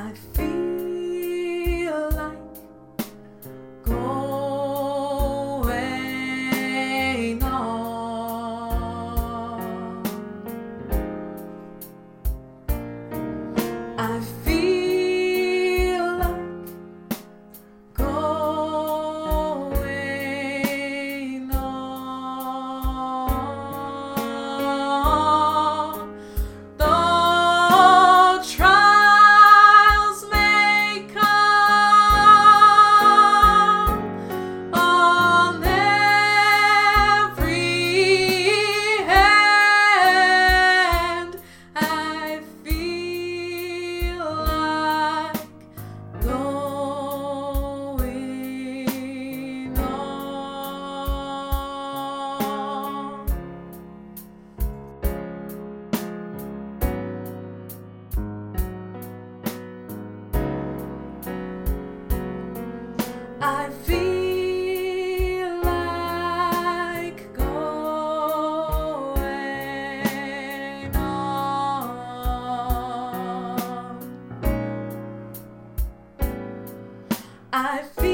I feel like going on. I feel like going on. Though trials may come on every hand, I feel like going on. I feel like going on. I feel